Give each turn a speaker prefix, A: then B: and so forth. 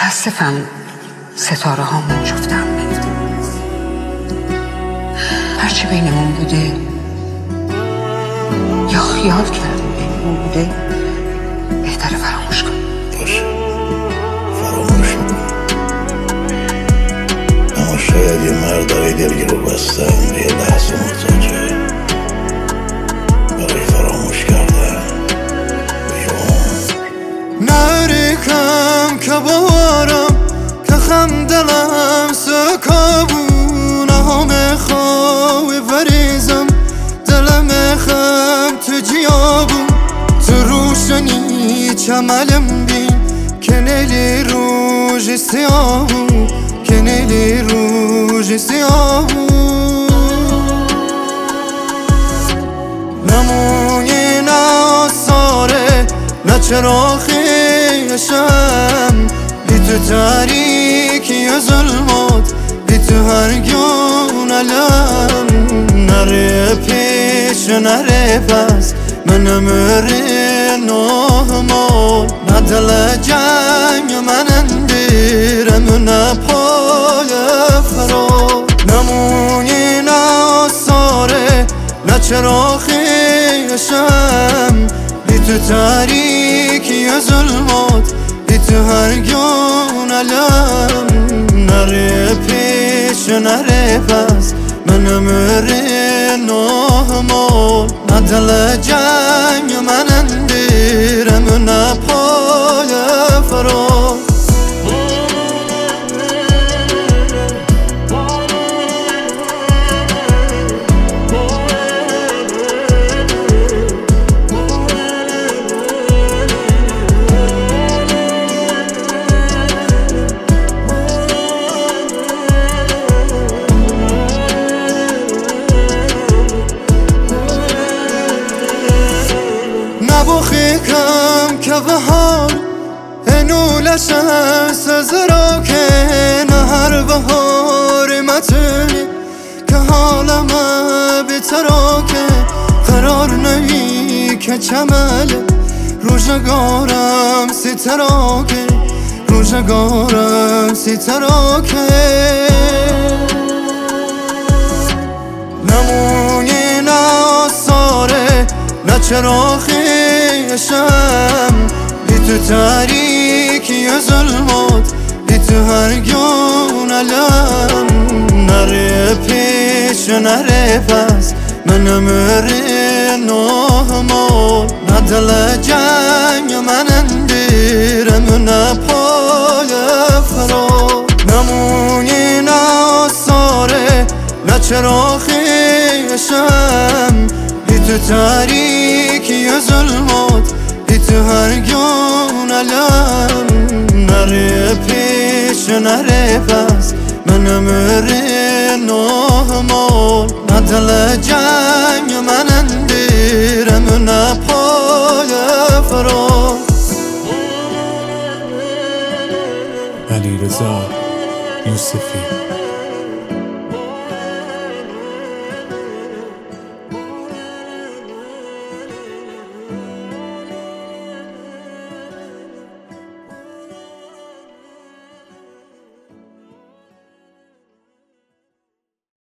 A: متاسفم ستاره هامون جفتم نمیده. هرچی بینمون بوده یا خیال کردیم بینمون بوده بهتره فراموش کنیم.
B: باشه فراموش کنیم، اما شاید یه مردای دلگیرو بستن به یه لحظه محتاجه برای فراموش کردن به یه عمر.
C: نریکم که بارم که خم دلم سکابون همه خواه وریزم دلم خم تو جیابون تو روشنی چملم بین که نیلی روژ سیابون که نیلی روژ سیابون نمونی ناساره نه چراخیشم بی تو تاریکی ظلمات بی تو هرگون علم نره پیش نره پس منم رنوهمون ندل جنگ من اندیرم نپای فرا نمونی ناساره نه چراخیشم بی تو تاریکی ظلمات بی تو هرگون علم نره پیش نره پس منم رنوهمون ندل جنگ من اندیرم نپای فرا نبخیکم که بهار انولش سزرا که نه هر بهار متنی که حالم بیترا که قرار نهی که چمل روزگارم سترا که روزگارم سترا که نمونی ناساره نه چراخیشم بی تو تاریکی ظلمات بی تو هرگون علم نره پیش نره پس منم رنوهمون ندل جنگ من اندیرم نپای فرا نمونی ناساره نه چراخیشم بی تو تاریکی ظلمات بی تو هرگون علم نره پیش نره پس منم رنوهمون ندل جنگ من اندیرم نپای فرا.
D: علیرضا یوسفی